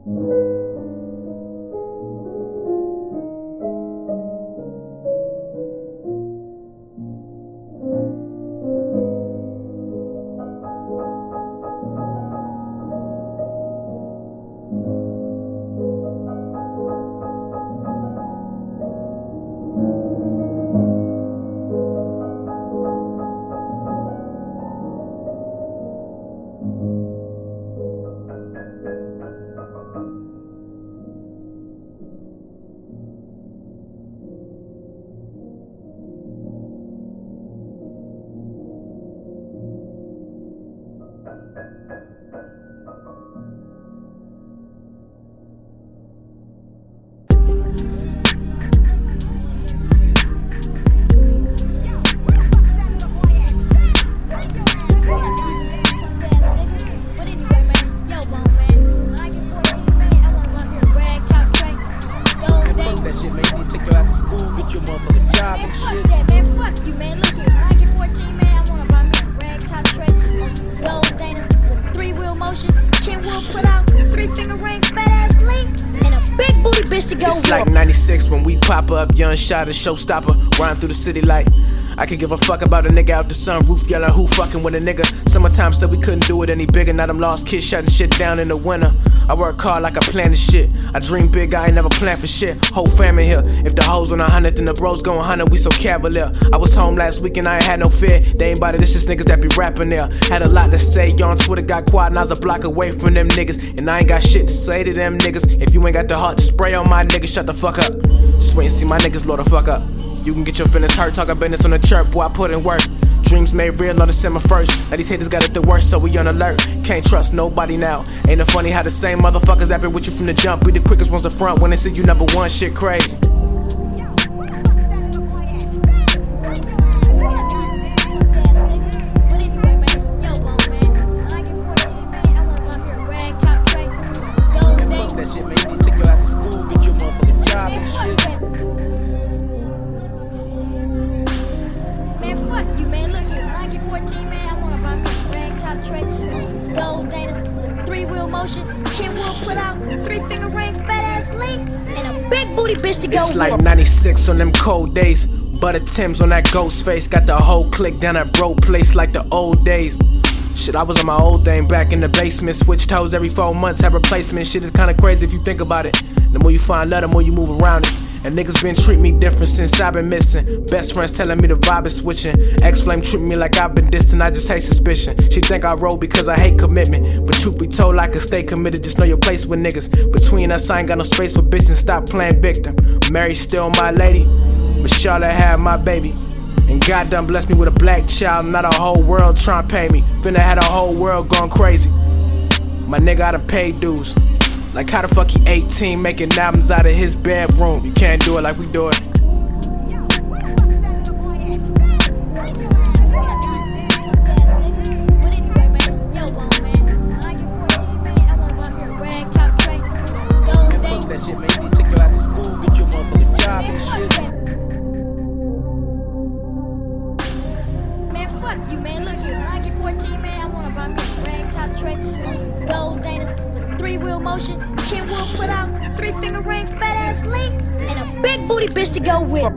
It's like 96 when we pop up, young shot, a showstopper. Riding through the city like I could give a fuck about a nigga out the sunroof yelling who fucking with a nigga. Summertime said we couldn't do it any bigger. Now them lost kids shutting shit down in the winter. I work hard like I plan this shit. I dream big, I ain't never planned for shit. Whole family here. If the hoes on 100, then the bros going 100. We so cavalier. I was home last week and I ain't had no fear. They ain't body, this is niggas that be rapping there. Had a lot to say, y'all on Twitter got quiet and I was a block away from them niggas. And I ain't got shit to say to them niggas. If you ain't got the heart to spray on my niggas, shut the fuck up. Just wait and see my niggas blow the fuck up. You can get your feelings hurt, talking business on the chirp, boy, I put in work. Dreams made real on December 1st. Now these haters got it the worst, so we on alert. Can't trust nobody now. Ain't it funny how the same motherfuckers that been with you from the jump, we the quickest ones to front when they see you number one, shit crazy. It's like 96 on them cold days. Butter Timbs on that ghost face. Got the whole clique down at bro place like the old days. Shit, I was on my old thing back in the basement. Switched hoes every 4 months, have replacement. Shit is kinda crazy if you think about it. The more you find love, the more you move around it. And niggas been treating me different since I've been missing. Best friends telling me the vibe is switching. Ex-flame treating me like I've been distant, I just hate suspicion. She think I roll because I hate commitment. But truth be told, I can stay committed, just know your place with niggas. Between us, I ain't got no space for bitches, stop playing victim. Mary's still my lady, but Charlotte had my baby. And God done blessed me with a black child, not a whole world trying to pay me. Finna had a whole world going crazy. My nigga, I done paid dues. Like how the fuck he 18 making albums out of his bedroom? You can't do it like we do it. That shit made me take you out to school, get your motherfucking job and shit. Man, fuck you, man. Look here, when I get 14, man, I wanna buy me a rag top tray on some gold Danas with a 3-wheel motion. Kenwood put out 3-finger ring, fat ass link, and a big booty bitch to go with.